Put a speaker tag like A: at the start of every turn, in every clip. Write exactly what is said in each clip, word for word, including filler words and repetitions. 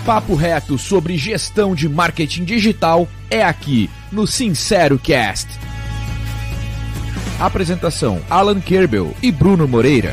A: papo reto sobre gestão de marketing digital é aqui no Sincero Cast. Apresentação: Alan Kerbel e Bruno Moreira.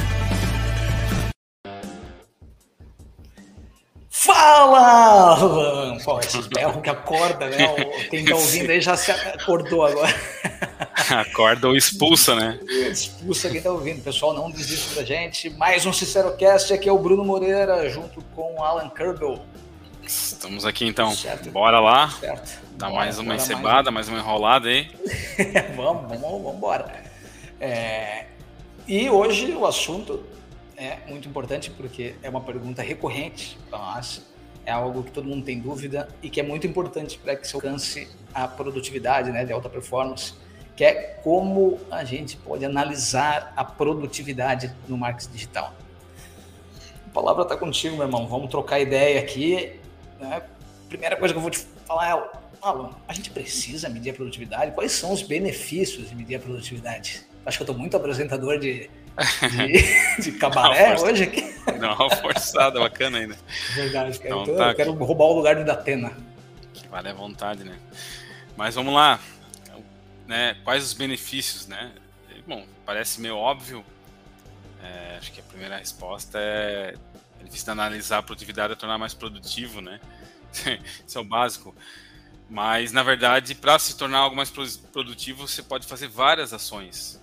B: Fala, Alan! Pô, esses berros que acorda, né? Quem tá ouvindo aí já se acordou agora.
C: Acorda ou expulsa, né?
B: Expulsa quem tá ouvindo. Pessoal, não desista da gente. Mais um SinceroCast, aqui é o Bruno Moreira, junto com o Alan Kerbel.
C: Estamos aqui então.
B: Certo.
C: Bora lá.
B: Certo.
C: Dá
B: Bora,
C: mais uma
B: bora
C: encebada, mais... mais uma enrolada aí.
B: vamos, vamos, vamos embora. É... E hoje o assunto é muito importante porque é uma pergunta recorrente para nós, é algo que todo mundo tem dúvida e que é muito importante para que se alcance a produtividade, né, de alta performance, que é como a gente pode analisar a produtividade no marketing digital. A palavra está contigo, meu irmão, vamos trocar ideia aqui, né? Primeira coisa que eu vou te falar é, Alan, a gente precisa medir a produtividade? Quais são os benefícios de medir a produtividade? Acho que eu estou muito apresentador de De, de cabaré não, hoje aqui.
C: Não, forçada, bacana ainda.
B: Verdade, cara.
C: Então,
B: então,
C: tá.
B: Eu quero roubar o lugar do Datena.
C: Que vale a vontade, né? Mas vamos lá. Né? Quais os benefícios, né? Bom, parece meio óbvio. É, acho que a primeira resposta é ele precisa analisar a produtividade e tornar mais produtivo, né? Isso é o básico. Mas, na verdade, para se tornar algo mais produtivo, você pode fazer várias ações.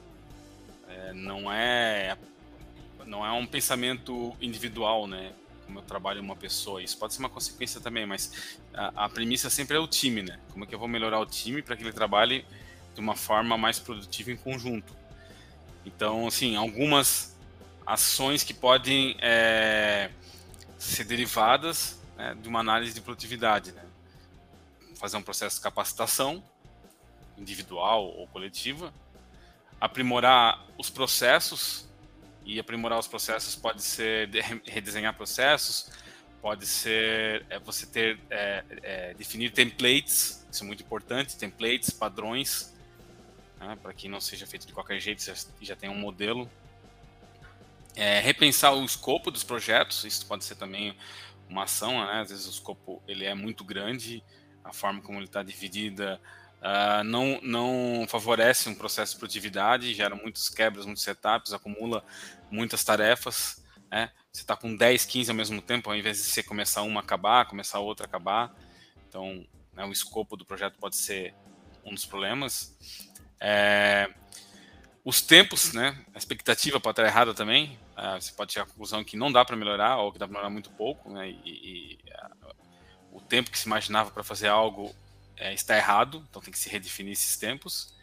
C: Não é, não é um pensamento individual, né? Como eu trabalho em uma pessoa, isso pode ser uma consequência também, mas a, a premissa sempre é o time, né? Como é que eu vou melhorar o time para que ele trabalhe de uma forma mais produtiva em conjunto? Então, assim, algumas ações que podem é, ser derivadas, né, de uma análise de produtividade, né? Fazer um processo de capacitação individual ou coletiva, aprimorar os processos, e aprimorar os processos pode ser redesenhar processos, pode ser é, você ter é, é, definir templates, isso é muito importante, templates, padrões, né, para que não seja feito de qualquer jeito, já, já tem um modelo. É, repensar o escopo dos projetos, isso pode ser também uma ação, né? Às vezes o escopo ele é muito grande, a forma como ele está dividida Uh, não, não favorece um processo de produtividade, gera muitos quebras, muitos setups, acumula muitas tarefas, né? Você está com dez, quinze ao mesmo tempo, ao invés de você começar uma acabar, começar outra acabar. Então, né, o escopo do projeto pode ser um dos problemas. É, os tempos, né? A expectativa pode estar errada também. Uh, você pode chegar à conclusão que não dá para melhorar, ou que dá para melhorar muito pouco, né? E, e uh, o tempo que se imaginava para fazer algo É, está errado, então tem que se redefinir esses tempos.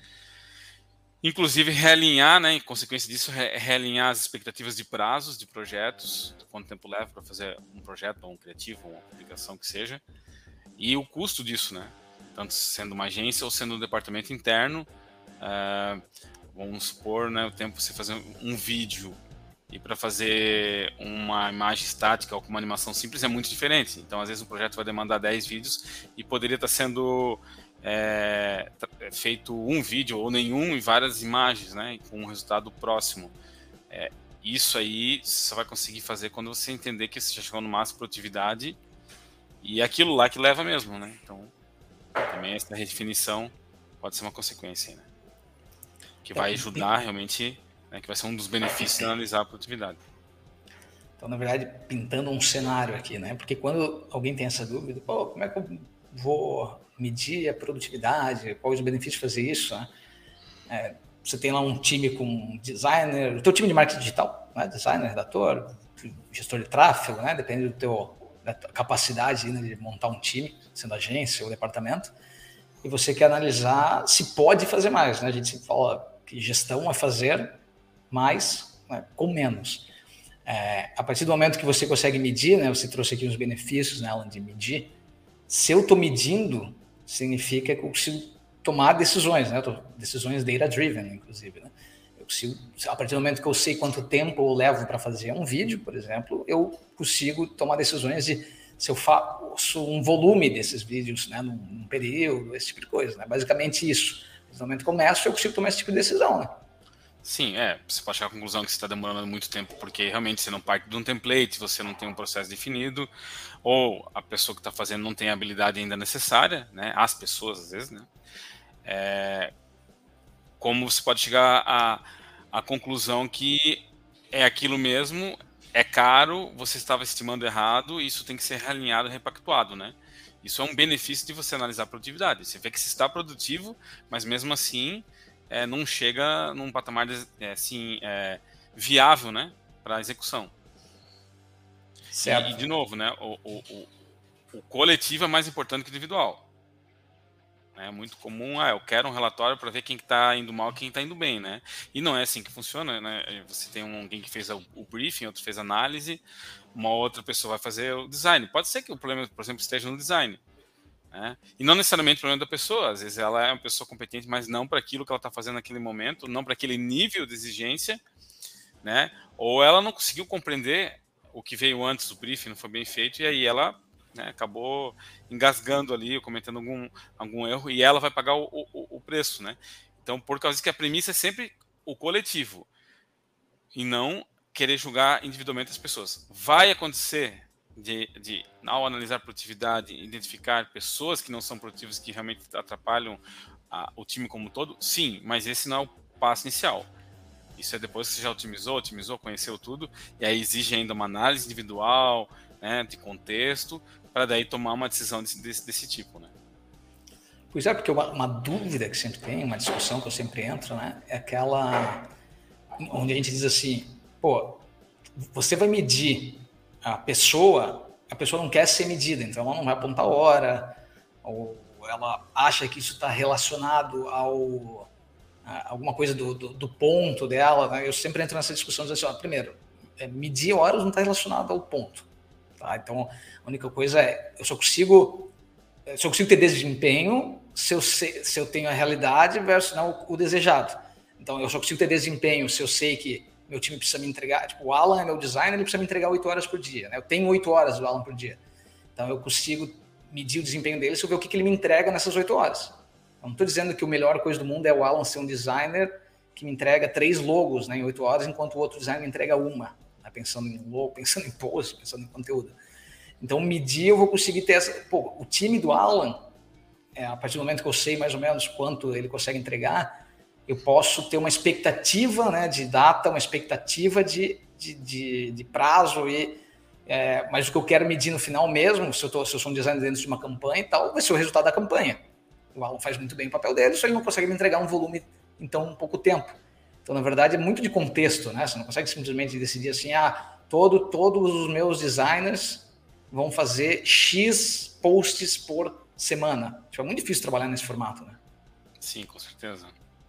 C: Inclusive realinhar, né, em consequência disso, re realinhar as expectativas de prazos de projetos, quanto tempo leva para fazer um projeto, ou um criativo, ou uma publicação que seja, e o custo disso, né, tanto sendo uma agência ou sendo um departamento interno. Uh, vamos supor, né, o tempo para você fazer um vídeo e para fazer uma imagem estática ou com uma animação simples é muito diferente. Então, às vezes, um projeto vai demandar dez vídeos e poderia estar sendo é, feito um vídeo ou nenhum e várias imagens, né, com um resultado próximo. É, isso aí você só vai conseguir fazer quando você entender que você já chegou no máximo de produtividade e é aquilo lá que leva mesmo, né? Então, também essa redefinição pode ser uma consequência, né? Que vai ajudar realmente... Né, que vai ser um dos benefícios de analisar a produtividade.
B: Então, na verdade, pintando um cenário aqui, né? Porque quando alguém tem essa dúvida, pô, como é que eu vou medir a produtividade? Quais os benefícios de fazer isso? Né? É, você tem lá um time com designer, o teu time de marketing digital, né? Designer, redator, gestor de tráfego, né? Depende do teu, da tua capacidade, né, de montar um time, sendo agência ou departamento, e você quer analisar se pode fazer mais, né? A gente sempre fala que gestão é fazer mais, né, com menos. É, a partir do momento que você consegue medir, né, você trouxe aqui os benefícios, né, Alan, de medir. Se eu estou medindo, significa que eu consigo tomar decisões, né, decisões data-driven, inclusive. Né? Eu consigo, a partir do momento que eu sei quanto tempo eu levo para fazer um vídeo, por exemplo, eu consigo tomar decisões de se eu faço um volume desses vídeos, né, num, num período, esse tipo de coisa. Né? Basicamente isso. No momento que eu começo, eu consigo tomar esse tipo de decisão. Né?
C: Sim, é, você pode chegar à conclusão que você está demorando muito tempo porque realmente você não parte de um template, você não tem um processo definido, ou a pessoa que está fazendo não tem a habilidade ainda necessária, né? As pessoas, às vezes, né? É, como você pode chegar à, à conclusão que é aquilo mesmo, é caro, você estava estimando errado, e isso tem que ser realinhado e repactuado, né? Isso é um benefício de você analisar a produtividade. Você vê que você está produtivo, mas mesmo assim é, não chega num patamar é, assim, é, viável, né, para a execução.
B: Certo.
C: E, e, de novo, né, o, o, o, o coletivo é mais importante que o individual. É muito comum, ah, eu quero um relatório para ver quem está indo mal e quem está indo bem, né? E não é assim que funciona, né? Você tem um, alguém que fez o, o briefing, outro fez a análise, uma outra pessoa vai fazer o design. Pode ser que o problema, por exemplo, esteja no design, né? E não necessariamente o problema da pessoa. Às vezes ela é uma pessoa competente, mas não para aquilo que ela está fazendo naquele momento, não para aquele nível de exigência, né? Ou ela não conseguiu compreender o que veio antes do briefing, não foi bem feito, e aí ela, né, acabou engasgando ali, cometendo algum, algum erro, e ela vai pagar o, o, o preço, né? Então, por causa que a premissa é sempre o coletivo, e não querer julgar individualmente as pessoas. Vai acontecer de, de ao analisar produtividade, identificar pessoas que não são produtivas, que realmente atrapalham a, o time como um todo? Sim, mas esse não é o passo inicial. Isso é depois que você já otimizou, otimizou, conheceu tudo, e aí exige ainda uma análise individual, né, de contexto, para daí tomar uma decisão desse, desse, desse tipo, né?
B: Pois é, porque uma, uma dúvida que sempre tem, uma discussão que eu sempre entro, né, é aquela onde a gente diz assim, pô, você vai medir a pessoa, a pessoa não quer ser medida, então ela não vai apontar hora, ou ela acha que isso está relacionado ao a, alguma coisa do, do, do ponto dela, né? Eu sempre entro nessa discussão dizendo assim, ó, primeiro, é, medir horas não está relacionado ao ponto, tá? Então a única coisa é, eu só consigo se eu consigo ter desempenho se eu, sei, se eu tenho a realidade versus não, o, o desejado. Então eu só consigo ter desempenho se eu sei que meu time precisa me entregar, tipo, o Alan é meu designer, ele precisa me entregar oito horas por dia, né? Eu tenho oito horas do Alan por dia. Então eu consigo medir o desempenho dele se eu ver o que, que ele me entrega nessas oito horas. Eu não estou dizendo que a melhor coisa do mundo é o Alan ser um designer que me entrega três logos, né, em oito horas, enquanto o outro designer me entrega uma, né, pensando em logo, pensando em post, pensando em conteúdo. Então, medir, eu vou conseguir ter essa... Pô, o time do Alan, é, a partir do momento que eu sei mais ou menos quanto ele consegue entregar, eu posso ter uma expectativa, né, de data, uma expectativa de, de, de, de prazo, e, é, mas o que eu quero medir no final mesmo, se eu, tô, se eu sou um designer dentro de uma campanha e tal, vai ser o resultado da campanha. O Alan faz muito bem o papel dele, só ele não consegue me entregar um volume em tão pouco tempo. Então, na verdade, é muito de contexto, né? Você não consegue simplesmente decidir assim, ah, todo, todos os meus designers vão fazer X posts por semana. Tipo, é muito difícil trabalhar nesse formato, né?
C: Sim, com certeza.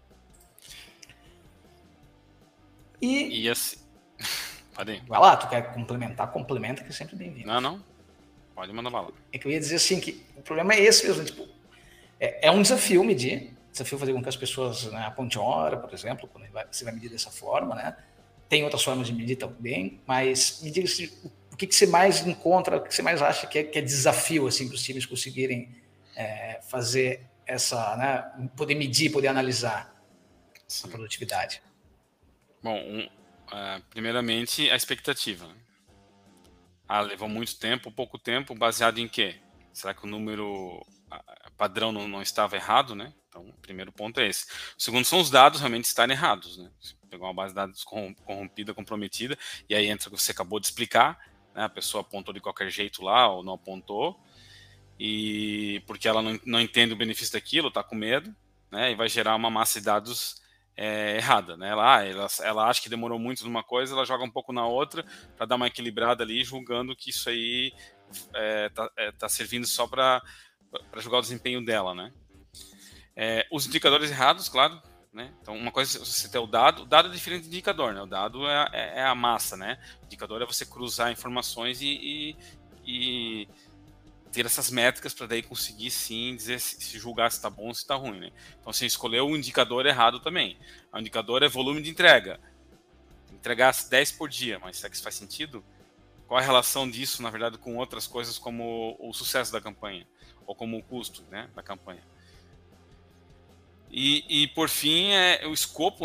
B: E,
C: e assim... Pode
B: vai lá, tu quer complementar, complementa, que é sempre bem-vindo.
C: Não, não. Pode mandar bala.
B: É que eu ia dizer assim, que o problema é esse mesmo, tipo, é, é um desafio medir, desafio fazer com que as pessoas, né, apontem hora, por exemplo, quando você vai medir dessa forma, né? Tem outras formas de medir também, mas me diga se o que, que você mais encontra, o que você mais acha que é, que é desafio assim, para os times conseguirem é, fazer essa, né, poder medir, poder analisar Sim. a produtividade?
C: Bom, um, uh, primeiramente a expectativa. Ah, levou muito tempo, pouco tempo, baseado em quê? Será que o número padrão não, não estava errado, né? Então, o primeiro ponto é esse. O segundo são os dados realmente estarem errados, né? Você pegou uma base de dados corrompida, comprometida, e aí entra o que você acabou de explicar, né? A pessoa apontou de qualquer jeito lá, ou não apontou, e porque ela não, não entende o benefício daquilo, está com medo, né? E vai gerar uma massa de dados é, errada, né? Ela, ela, ela acha que demorou muito numa coisa, ela joga um pouco na outra, para dar uma equilibrada ali, julgando que isso aí está é, tá servindo só para para julgar o desempenho dela, né? É, os indicadores errados, claro, né? Então, uma coisa é você ter o dado, o dado é diferente do indicador, né? O dado é, é, é a massa, né? O indicador é você cruzar informações e, e, e ter essas métricas para daí conseguir sim dizer se, se julgar se está bom ou se está ruim, né? Então, você escolheu o indicador errado também. O indicador é volume de entrega. Entregar dez por dia, mas será que isso faz sentido? Qual a relação disso, na verdade, com outras coisas como o sucesso da campanha? Ou como o custo, né, da campanha. E, e por fim, é o escopo, né?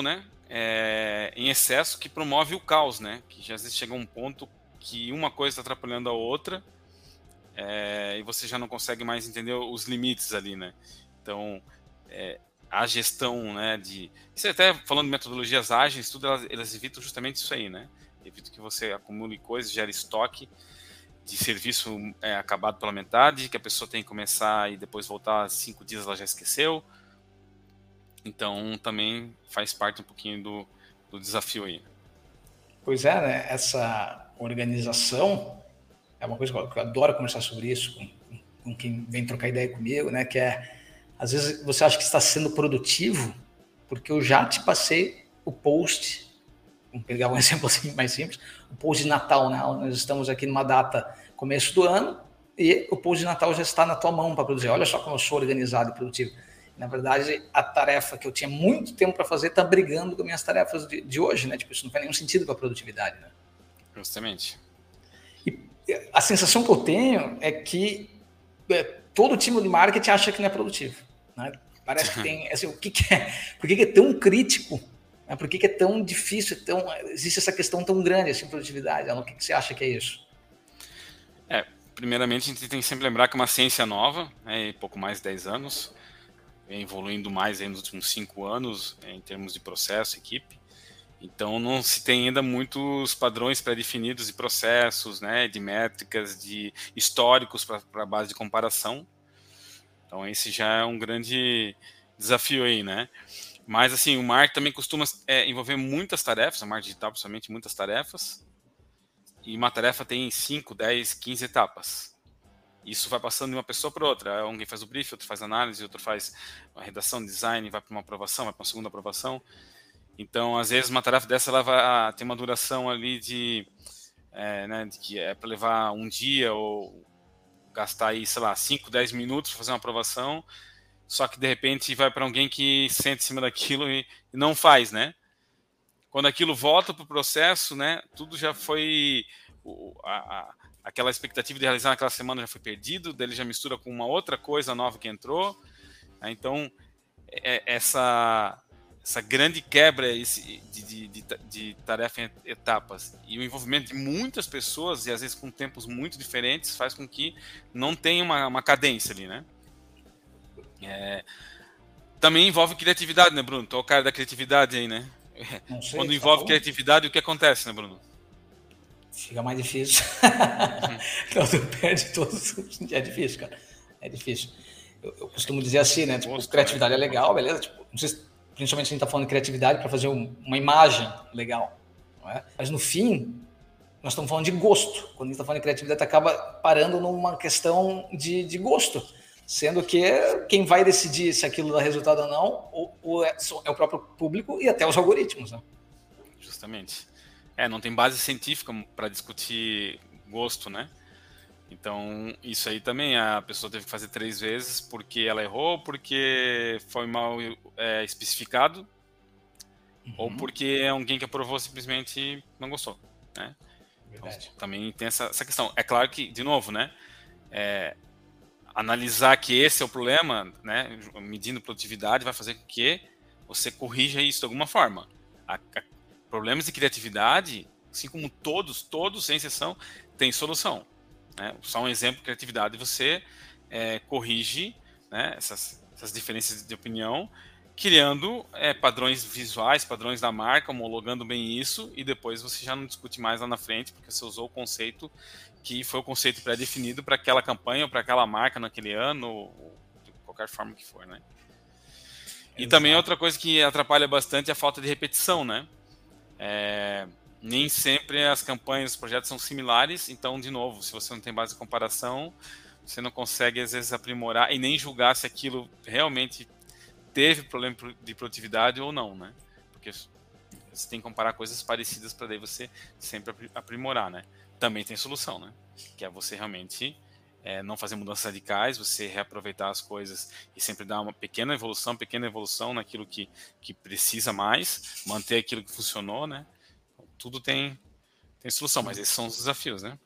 C: é, em excesso que promove o caos, né? Que já às vezes chega a um ponto que uma coisa está atrapalhando a outra, é, e você já não consegue mais entender os limites ali, né? Então, é, a gestão, né, de... Isso até falando de metodologias ágeis, tudo, elas, elas evitam justamente isso aí, né? Evitam que você acumule coisas, gere estoque de serviço é, acabado pela metade, que a pessoa tem que começar e depois voltar cinco dias ela já esqueceu. Então, também faz parte um pouquinho do, do desafio aí.
B: Pois é, né? Essa organização é uma coisa que eu adoro conversar sobre isso com, com quem vem trocar ideia comigo, né? Que é, às vezes você acha que está sendo produtivo porque eu já te passei o post, vamos pegar um exemplo assim mais simples, o post de Natal, né? Nós estamos aqui numa data começo do ano e o post de Natal já está na tua mão para produzir. Olha só como eu sou organizado e produtivo. Na verdade, a tarefa que eu tinha muito tempo para fazer está brigando com as minhas tarefas de, de hoje, né? Tipo, isso não faz nenhum sentido para a produtividade, né?
C: Justamente.
B: E a sensação que eu tenho é que é, todo time de marketing acha que não é produtivo, né? Parece que tem, assim, o que, que é, por que, que é tão crítico, né? Por que, que é tão difícil, tão, existe essa questão tão grande assim, produtividade? O que, que você acha que é isso?
C: É, primeiramente a gente tem que sempre lembrar que é uma ciência nova, né, pouco mais de dez anos, vem evoluindo mais aí nos últimos cinco anos em termos de processo, equipe. Então não se tem ainda muitos padrões pré-definidos de processos, né, de métricas, de históricos para a base de comparação. Então esse já é um grande desafio aí, né? Mas assim, o marketing também costuma é, envolver muitas tarefas, a marketing digital principalmente muitas tarefas, e uma tarefa tem cinco, dez, quinze etapas. Isso vai passando de uma pessoa para outra. Alguém faz o brief, outro faz análise, outro faz a redação, design, vai para uma aprovação, vai para uma segunda aprovação. Então, às vezes, uma tarefa dessa ela vai ter uma duração ali de, é, né, de que é para levar um dia ou gastar aí, sei lá, cinco, dez minutos para fazer uma aprovação. Só que de repente vai para alguém que sente em cima daquilo e, e não faz, né? Quando aquilo volta para o processo, né? Tudo já foi o, a, a, aquela expectativa de realizar naquela semana já foi perdido, dele já mistura com uma outra coisa nova que entrou. Né? Então, é, essa, essa grande quebra esse, de, de, de tarefa em etapas e o envolvimento de muitas pessoas, e às vezes com tempos muito diferentes, faz com que não tenha uma, uma cadência ali, né? É, também envolve criatividade, né, Bruno? Tu é o cara da criatividade aí, né?
B: Não sei,
C: Quando
B: tá
C: envolve
B: falando?
C: criatividade, o que acontece, né, Bruno?
B: Fica mais difícil. Então, tu perde todos. É difícil, cara. É difícil. Eu, eu costumo dizer assim, né? Tipo,
C: Gosto,
B: criatividade
C: né?
B: é legal, beleza? Tipo, não sei se, principalmente se a gente tá falando de criatividade para fazer um, uma imagem legal, não é? Mas no fim, nós estamos falando de gosto. Quando a gente está falando de criatividade, acaba parando numa questão de, de gosto. Sendo que quem vai decidir se aquilo dá resultado ou não ou, ou é, é o próprio público e até os algoritmos, né?
C: Justamente. É, não tem base científica para discutir gosto, né? Então, isso aí também a pessoa teve que fazer três vezes porque ela errou, porque foi mal é, especificado, uhum. ou porque alguém que aprovou simplesmente não gostou, né? Então, também tem essa, essa questão. É claro que, de novo, né? É, analisar que esse é o problema, né? Medindo produtividade vai fazer com que você corrija isso de alguma forma. A, a, problemas de criatividade, assim como todos, todos, sem exceção, tem solução. Né? Só um exemplo de criatividade, você é, corrige, né, essas, essas diferenças de opinião, criando é, padrões visuais, padrões da marca, homologando bem isso, e depois você já não discute mais lá na frente, porque você usou o conceito que foi o conceito pré-definido para aquela campanha, ou para aquela marca naquele ano, ou de qualquer forma que for. Né? E Exato. Também outra coisa que atrapalha bastante é a falta de repetição, né? É, nem sempre as campanhas, os projetos são similares, então, de novo, se você não tem base de comparação, você não consegue, às vezes, aprimorar e nem julgar se aquilo realmente teve problema de produtividade ou não, né? Porque você tem que comparar coisas parecidas para daí você sempre aprimorar, né? Também tem solução, né? Que é você realmente é, não fazer mudanças radicais, você reaproveitar as coisas e sempre dar uma pequena evolução, pequena evolução naquilo que, que precisa mais, manter aquilo que funcionou, né? Tudo tem, tem solução, mas esses são os desafios, né?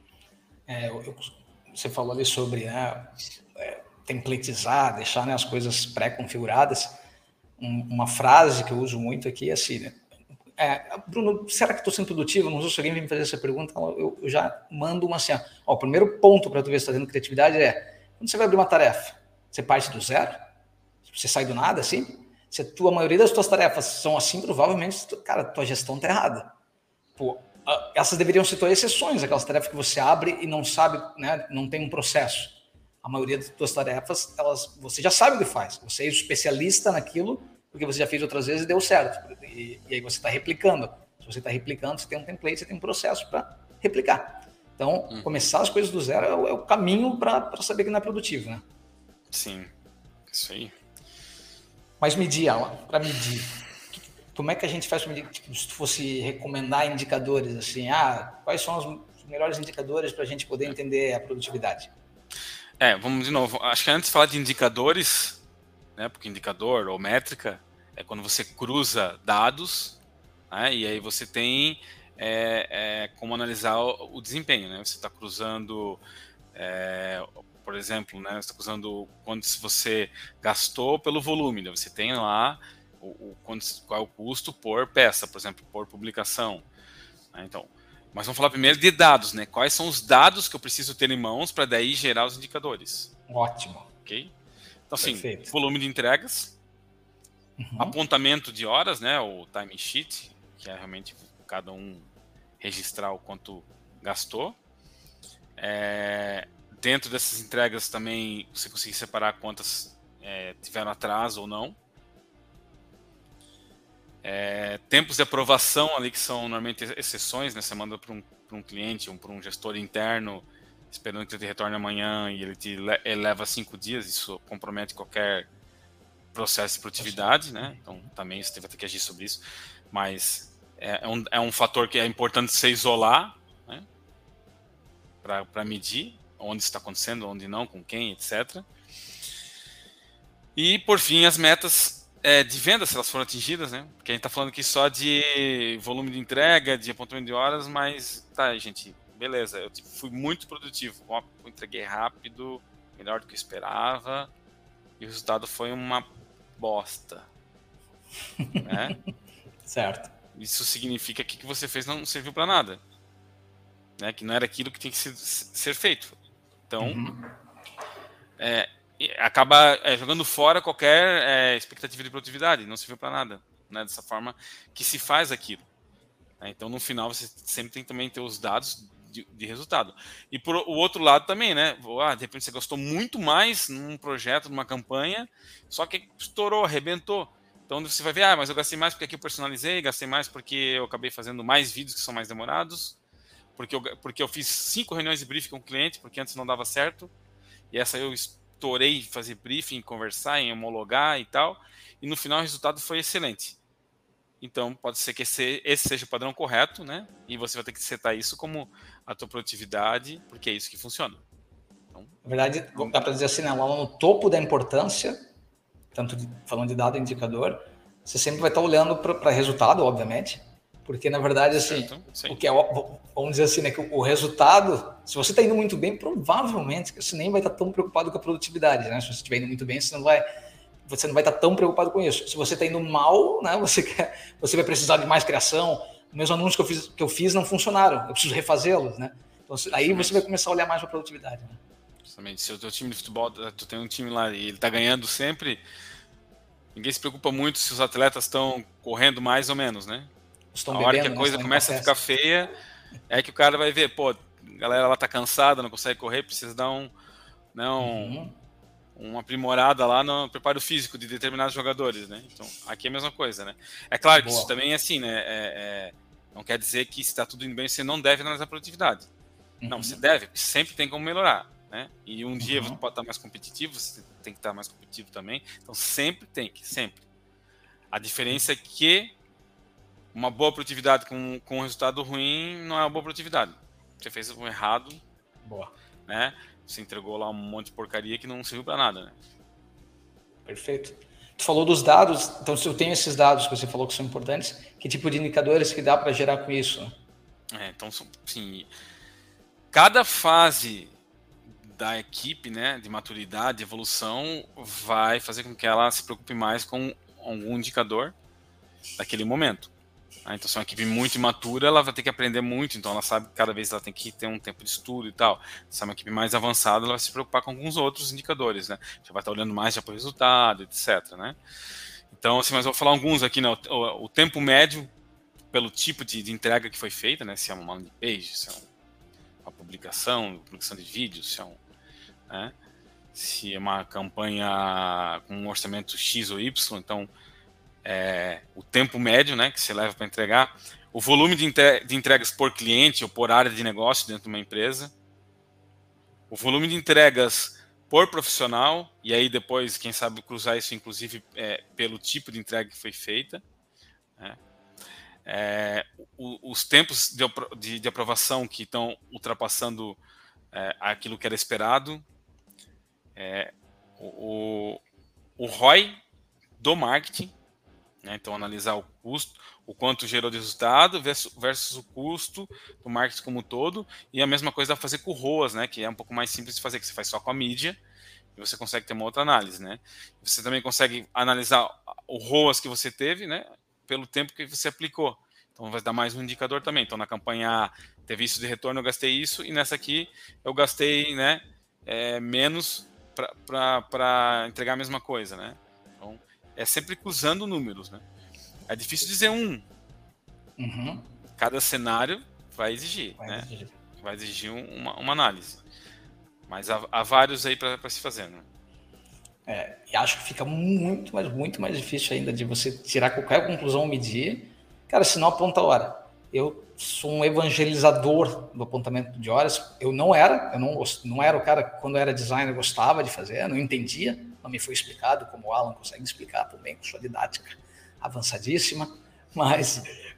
B: É, eu, eu, você falou ali sobre né, é, templatizar, deixar né, as coisas pré-configuradas. um, uma frase que eu uso muito aqui, é assim, né? É, Bruno, será que estou sendo produtivo? Não sei se alguém vem me fazer essa pergunta, eu, eu já mando uma assim, ó, ó, o primeiro ponto para tu ver se está tendo criatividade é, quando você vai abrir uma tarefa, você parte do zero? Você sai do nada, assim? Se a, tua, a maioria das tuas tarefas são assim, provavelmente, cara, a tua gestão está errada. Pô, essas deveriam ser tuas exceções, aquelas tarefas que você abre e não sabe, né, não tem um processo. A maioria das tuas tarefas, elas, você já sabe o que faz, você é especialista naquilo, porque você já fez outras vezes e deu certo. E, e aí você está replicando. Se você está replicando, você tem um template, você tem um processo para replicar. Então, hum. começar as coisas do zero é o, é o caminho para saber que não é produtivo, né?
C: Sim, isso aí.
B: Mas medir, Alan, para medir. Como é que a gente faz para medir? Tipo, se tu fosse recomendar indicadores, assim, ah, quais são os melhores indicadores para a gente poder entender a produtividade?
C: É, vamos de novo. Acho que antes de falar de indicadores, né, porque indicador ou métrica é quando você cruza dados, né, e aí você tem é, é, como analisar o, o desempenho, né? Você está cruzando, é, por exemplo, né, você está cruzando quanto você gastou pelo volume, né? Você tem lá o, o, quanto, qual é o custo por peça, por exemplo, por publicação. Né? Então, mas vamos falar primeiro de dados, né? Quais são os dados que eu preciso ter em mãos para daí gerar os indicadores?
B: Ótimo.
C: Ok? Então, assim,
B: Perfeito.
C: volume de entregas,
B: uhum.
C: apontamento de horas, né, o time sheet, que é realmente cada um registrar o quanto gastou. É, dentro dessas entregas também você conseguir separar quantas é, tiveram atraso ou não. É, tempos de aprovação ali, que são normalmente exceções, né, você manda para um, para um cliente ou para um gestor interno esperando que ele te retorne amanhã e ele te le- ele leva cinco dias, isso compromete qualquer processo de produtividade, né? Então também você vai ter que agir sobre isso, mas é, é, um, é um fator que é importante você isolar, né? Para medir onde está acontecendo, onde não, com quem, etcétera. E por fim as metas é, de venda, se elas foram atingidas, né? Porque a gente está falando aqui só de volume de entrega, de apontamento de horas, mas tá, gente, beleza, eu tipo, fui muito produtivo, ó, eu entreguei rápido, melhor do que eu esperava, e o resultado foi uma bosta, né?
B: Certo.
C: Isso significa que o que você fez não serviu para nada, né? Que não era aquilo que tem que ser, ser feito. Então, uhum. é, acaba é, jogando fora qualquer é, expectativa de produtividade, não serviu para nada, né? Dessa forma que se faz aquilo. Né? Então, no final, você sempre tem também ter os dados de, de resultado. E por o outro lado também, né? Ah, de repente você gastou muito mais num projeto, numa campanha, só que estourou, arrebentou. Então você vai ver, ah, mas eu gastei mais porque aqui eu personalizei, gastei mais porque eu acabei fazendo mais vídeos que são mais demorados, porque eu, porque eu fiz cinco reuniões de briefing com o cliente, porque antes não dava certo, e essa eu estourei em fazer briefing, em conversar, em homologar e tal, e no final o resultado foi excelente. Então pode ser que esse, esse seja o padrão correto, né? E você vai ter que setar isso como a tua produtividade, porque é isso que funciona. Então,
B: na verdade, dá para dizer assim, né, lá no topo da importância, tanto de, falando de dado e indicador, você sempre vai estar olhando para resultado, obviamente, porque na verdade, assim, o que é, vamos dizer assim, né, que o resultado, se você está indo muito bem, provavelmente você nem vai estar tão preocupado com a produtividade, né? Se você estiver indo muito bem, você não vai, você não vai estar tão preocupado com isso. Se você está indo mal, né, você quer, você vai precisar de mais criação. Meus anúncios que eu fiz, que eu fiz não funcionaram, eu preciso refazê-los, né? Então, aí você vai começar a olhar mais para a produtividade, né?
C: Justamente, se o teu time de futebol, tu tem um time lá e ele tá ganhando sempre, ninguém se preocupa muito se os atletas estão correndo mais ou menos, né? Estão a hora bebendo, que a coisa né, começa a ficar feia, é que o cara vai ver, pô, a galera lá tá cansada, não consegue correr, precisa dar um, não, uhum. uma aprimorada lá no preparo físico de determinados jogadores, né? Então, aqui é a mesma coisa, né? É claro que Boa. Isso também é assim, né? É, é, não quer dizer que se está tudo indo bem, você não deve analisar a produtividade. Uhum. Não, você deve, sempre tem como melhorar. Né? E um dia uhum. você pode estar mais competitivo, você tem que estar mais competitivo também. Então sempre tem que, sempre. A diferença é que uma boa produtividade com, com um resultado ruim não é uma boa produtividade. Você fez um errado,
B: boa.
C: Né? Você entregou lá um monte de porcaria que não serviu para nada. Né?
B: Perfeito. Tu falou dos dados, então se eu tenho esses dados que você falou que são importantes, que tipo de indicadores que dá para gerar com isso?
C: É, então, sim, cada fase da equipe, né, de maturidade, de evolução, vai fazer com que ela se preocupe mais com algum indicador daquele momento. Ah, então, se é uma equipe muito imatura, ela vai ter que aprender muito, então ela sabe que cada vez ela tem que ter um tempo de estudo e tal. Se é uma equipe mais avançada, ela vai se preocupar com alguns outros indicadores, né? Já vai estar olhando mais já para o resultado, etcétera, né? Então, assim, mas eu vou falar alguns aqui, né? O, o, o tempo médio pelo tipo de, de entrega que foi feita, né? Se é uma landing page, se é um, uma publicação, publicação de vídeos, se é um, né? Se é uma campanha com um orçamento X ou Y, então é, o tempo médio, né, que você leva para entregar, o volume de, entre, de entregas por cliente ou por área de negócio dentro de uma empresa, o volume de entregas por profissional, e aí depois, quem sabe, cruzar isso, inclusive, é, pelo tipo de entrega que foi feita, né? É, o, os tempos de, de, de aprovação que estão ultrapassando é, aquilo que era esperado, é, o, o R O I do marketing, né? Então, analisar o custo, o quanto gerou de resultado versus, versus o custo do marketing como um todo, e a mesma coisa dá para fazer com o R O A S, né? Que é um pouco mais simples de fazer, que você faz só com a mídia, e você consegue ter uma outra análise, né? Você também consegue analisar o R O A S que você teve, né, pelo tempo que você aplicou. Então, vai dar mais um indicador também. Então, na campanha A, teve isso de retorno, eu gastei isso, e nessa aqui, eu gastei, né, é, menos para entregar a mesma coisa, né? Então, é sempre cruzando números, né? É difícil dizer um.
B: Uhum.
C: Cada cenário vai exigir,
B: Vai
C: né?
B: exigir.
C: Vai exigir uma, uma análise. Mas há, há vários aí para se fazer, né?
B: É, e acho que fica muito, mas muito mais difícil ainda de você tirar qualquer conclusão ou medir. Cara, se não aponta a hora. Eu sou um evangelizador do apontamento de horas. Eu não era, eu não, não era o cara que, quando eu era designer, gostava de fazer, não entendia, não me foi explicado, como o Alan consegue explicar também, com sua didática avançadíssima. Mas,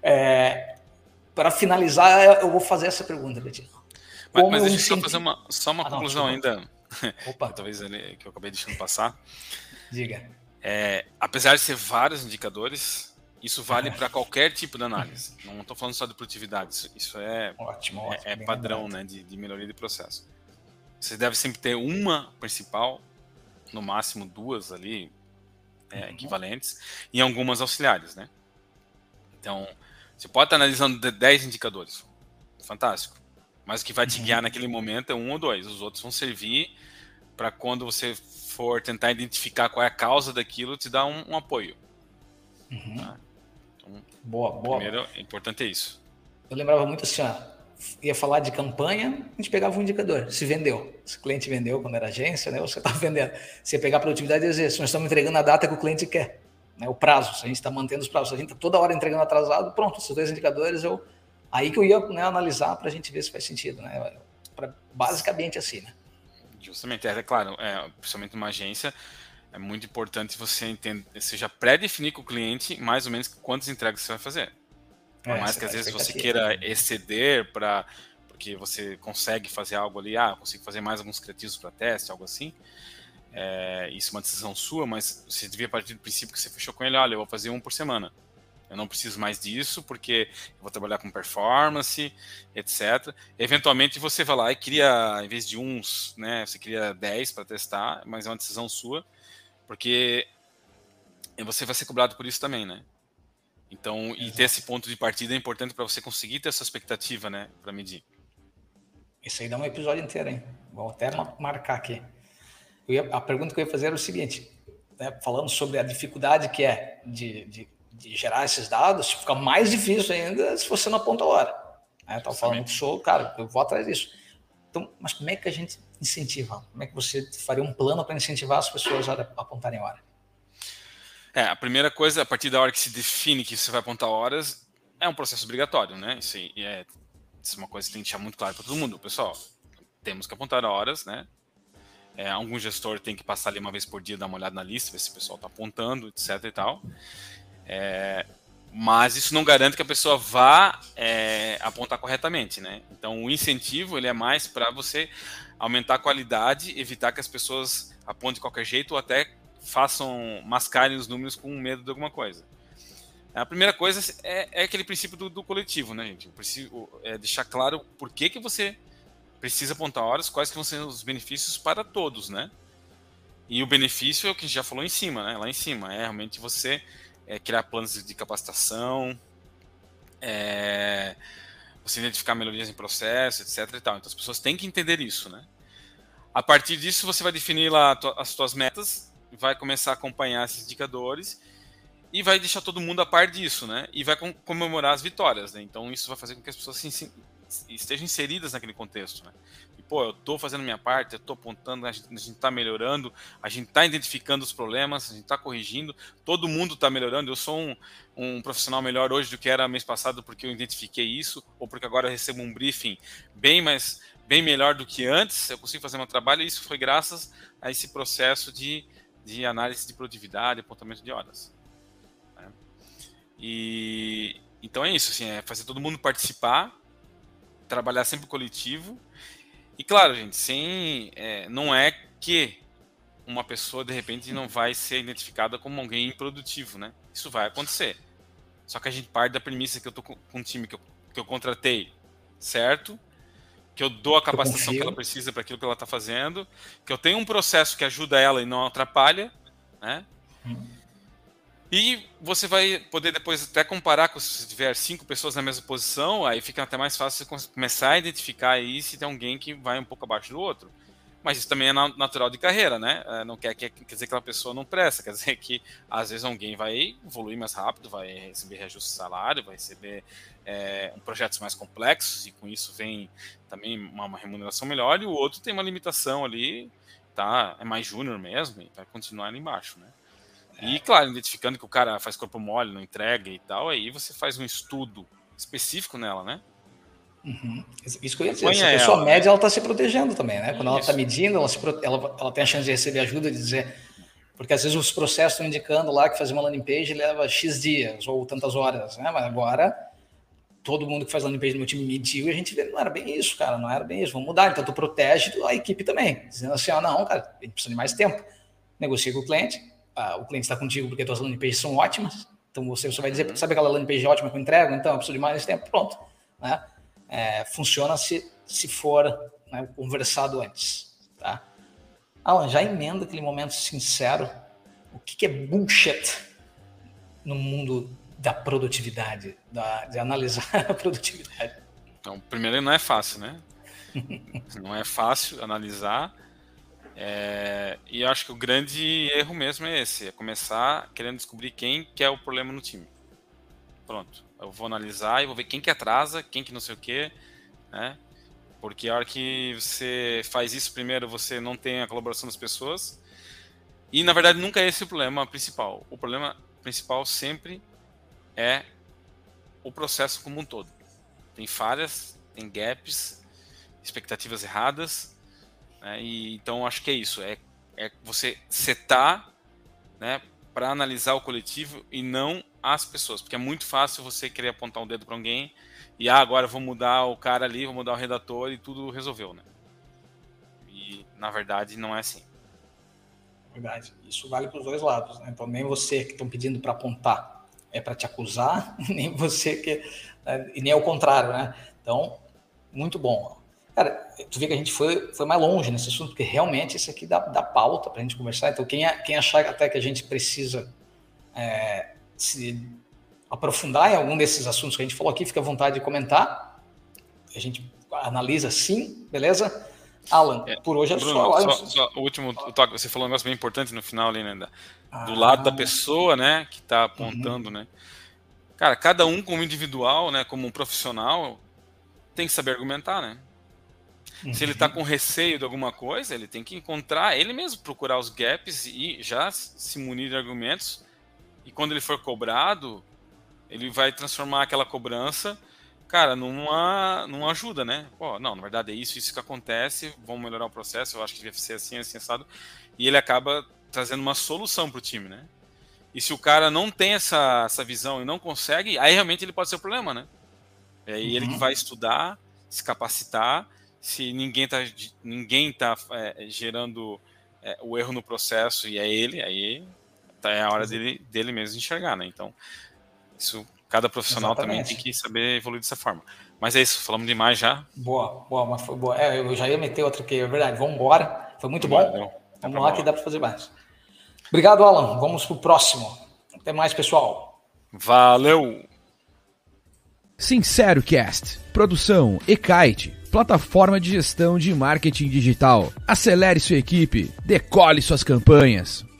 B: é, para finalizar, eu vou fazer essa pergunta, Betinho.
C: Mas, mas deixa eu só fazer uma, só uma
B: ah,
C: conclusão
B: não,
C: ainda,
B: Opa.
C: talvez ali, que eu acabei deixando passar.
B: Diga.
C: É, apesar de ser vários indicadores, isso vale para qualquer tipo de análise. Não estou falando só de produtividade, isso, isso é,
B: ótimo,
C: é,
B: ótimo,
C: é padrão, né, de, de melhoria de processo. Você deve sempre ter uma principal, no máximo duas ali, é, uhum. equivalentes, e algumas auxiliares, né? Então, você pode estar analisando dez indicadores, fantástico. Mas o que vai te guiar naquele momento é um ou dois. Os outros vão servir para quando você for tentar identificar qual é a causa daquilo, te dar um, um apoio.
B: Uhum.
C: Tá? Então,
B: boa, boa.
C: Primeiro, é importante é isso.
B: Eu lembrava muito assim, ó, ia falar de campanha, a gente pegava um indicador. Se vendeu. Se o cliente vendeu quando era agência, né, você estava vendendo. Se ia pegar a produtividade e dizer, se nós estamos entregando a data que o cliente quer, né, o prazo, se a gente está mantendo os prazos, se a gente está toda hora entregando atrasado, pronto, esses dois indicadores eu... Aí que eu ia, né, analisar para a gente ver se faz sentido, né? Pra, basicamente assim, né?
C: Justamente, é claro, é, principalmente numa agência, é muito importante você entender, seja pré-definir com o cliente mais ou menos quantas entregas você vai fazer. Por é, mais que às vezes você queira exceder para porque você consegue fazer algo ali, ah, consigo fazer mais alguns criativos para teste, algo assim. É, isso é uma decisão sua, mas você devia partir do princípio que você fechou com ele, olha, eu vou fazer um por semana. Eu não preciso mais disso, porque eu vou trabalhar com performance, etcétera. Eventualmente você vai lá e cria, em vez de uns, né, você cria dez para testar, mas é uma decisão sua, porque você vai ser cobrado por isso também, né? Então, e ter esse ponto de partida é importante para você conseguir ter essa expectativa, né, para medir.
B: Isso aí dá um episódio inteiro, hein? Vou até marcar aqui. Eu ia, a pergunta que eu ia fazer era o seguinte, né, falando sobre a dificuldade que é de... de de gerar esses dados, fica mais difícil ainda se você não aponta a hora. Né? Eu estava falando que sou, cara, eu vou atrás disso. Então, mas como é que a gente incentiva? Como é que você faria um plano para incentivar as pessoas a apontarem a hora?
C: É, a primeira coisa, a partir da hora que se define que você vai apontar horas, é um processo obrigatório, né? Isso é, isso é uma coisa que tem que deixar muito claro para todo mundo. Pessoal, temos que apontar horas, né? É, algum gestor tem que passar ali uma vez por dia, dar uma olhada na lista, ver se o pessoal está apontando, etc e tal. É, mas isso não garante que a pessoa vá é, apontar corretamente, né? Então o incentivo ele é mais para você aumentar a qualidade, evitar que as pessoas apontem de qualquer jeito ou até façam, mascarem os números com medo de alguma coisa. A primeira coisa é, é aquele princípio do, do coletivo, né, gente? Eu preciso é, deixar claro por que, que você precisa apontar horas, quais que vão ser os benefícios para todos, né? E o benefício é o que a gente já falou em cima, né? Lá em cima, é realmente você é, criar planos de capacitação, é, você identificar melhorias em processo, etc e tal. Então as pessoas têm que entender isso, né? A partir disso você vai definir lá as suas metas, vai começar a acompanhar esses indicadores e vai deixar todo mundo a par disso, né? E vai comemorar as vitórias, né? Então isso vai fazer com que as pessoas se, estejam inseridas naquele contexto, né? E, pô, eu tô fazendo minha parte, eu tô apontando, a gente, a gente tá melhorando, a gente tá identificando os problemas, a gente tá corrigindo, todo mundo tá melhorando. Eu sou um, um profissional melhor hoje do que era mês passado porque eu identifiquei isso, ou porque agora eu recebo um briefing bem mais, bem melhor do que antes, eu consigo fazer meu trabalho, e isso foi graças a esse processo de, de análise de produtividade, apontamento de horas. Né? E então é isso, assim, é fazer todo mundo participar, trabalhar sempre coletivo. E claro, gente, sem, é, não é que uma pessoa de repente não vai ser identificada como alguém improdutivo, né? Isso vai acontecer. Só que a gente parte da premissa que eu tô com um time que eu, que eu contratei, certo? Que eu dou a capacitação que ela precisa para aquilo que ela está fazendo, que eu tenho um processo que ajuda ela e não atrapalha, né? Hum. E você vai poder depois até comparar com, se tiver cinco pessoas na mesma posição, aí fica até mais fácil você começar a identificar aí se tem alguém que vai um pouco abaixo do outro. Mas isso também é natural de carreira, né? Não quer, quer, quer dizer que aquela pessoa não presta, quer dizer que às vezes alguém vai evoluir mais rápido, vai receber reajuste de salário, vai receber é, um projetos mais complexos, e com isso vem também uma, uma remuneração melhor, e o outro tem uma limitação ali, tá? É mais júnior mesmo, e vai continuar ali embaixo, né? E, claro, identificando que o cara faz corpo mole, não entrega e tal, aí você faz um estudo específico nela, né?
B: Uhum. Isso que eu ia dizer. Se a pessoa mede, né? Ela está se protegendo também, né? Quando Isso. ela está medindo, ela, se, ela, ela tem a chance de receber ajuda, de dizer... Porque, às vezes, os processos estão indicando lá que fazer uma landing page leva X dias ou tantas horas, né? Mas agora, todo mundo que faz landing page no meu time mediu e a gente vê, não era bem isso, cara, não era bem isso. Vamos mudar. Então, tu protege a equipe também. Dizendo assim, ó, não, cara, a gente precisa de mais tempo. Negocia com o cliente. Ah, o cliente está contigo porque tuas landing pages são ótimas, então você só vai dizer, sabe aquela landing page ótima que eu entrego? Então, eu preciso de mais tempo, pronto. Né? É, funciona se, se for, né, conversado antes. Tá? Alan, já emenda aquele momento sincero, o que, que é bullshit no mundo da produtividade, da, de analisar a produtividade?
C: Então, primeiro, não é fácil, né? Não é fácil analisar. É, e eu acho que o grande erro mesmo é esse, é começar querendo descobrir quem que é o problema no time. Pronto, eu vou analisar e vou ver quem que atrasa, quem que não sei o que, né? Porque a hora que você faz isso primeiro, você não tem a colaboração das pessoas, e na verdade nunca é esse o problema principal. O problema principal sempre é o processo como um todo. Tem falhas, tem gaps, expectativas erradas. É, e, então acho que é isso, é, é você setar, né, para analisar o coletivo e não as pessoas, porque é muito fácil você querer apontar um dedo para alguém e ah, agora eu vou mudar o cara ali, vou mudar o redator e tudo resolveu, né? E na verdade não é assim.
B: Verdade, isso vale para os dois lados, né? Então nem você que estão pedindo para apontar é para te acusar, nem você que né, e nem ao contrário, né? Então muito bom. Cara, tu vê que a gente foi, foi mais longe nesse assunto, porque realmente isso aqui dá, dá pauta para a gente conversar. Então, quem, quem achar até que a gente precisa é, se aprofundar em algum desses assuntos que a gente falou aqui, fica à vontade de comentar. A gente analisa sim, beleza? Alan, é, por hoje é
C: Bruno,
B: só...
C: só, só o último toque, você falou um negócio bem importante no final ali, né? Da, ah, do lado da pessoa, né, que está apontando, uhum. né? Cara, cada um como individual, né, como um profissional, tem que saber argumentar, né? Se ele está com receio de alguma coisa, ele tem que encontrar, ele mesmo procurar os gaps e já se munir de argumentos. E quando ele for cobrado, ele vai transformar aquela cobrança, cara, numa, numa ajuda, né? Pô, não, na verdade é isso, isso que acontece, vamos melhorar o processo, eu acho que deve ser assim, assim, assado. E ele acaba trazendo uma solução para o time, né? E se o cara não tem essa, essa visão e não consegue, aí realmente ele pode ser o problema, né? É aí uhum. ele que vai estudar, se capacitar. Se ninguém está ninguém tá, é, gerando é, o erro no processo e é ele, aí tá, é a hora dele, dele mesmo enxergar, né? Então, isso, cada profissional Exatamente. Também tem que saber evoluir dessa forma. Mas é isso, falamos demais já.
B: Boa, boa, mas foi boa. É, eu já ia meter outra aqui, é verdade, vamos embora. Foi muito bom. Vamos lá que dá para fazer mais. Obrigado, Alan. Vamos pro próximo. Até mais, pessoal.
C: Valeu!
A: SinceroCast, produção eKite, plataforma de gestão de marketing digital. Acelere sua equipe, decole suas campanhas.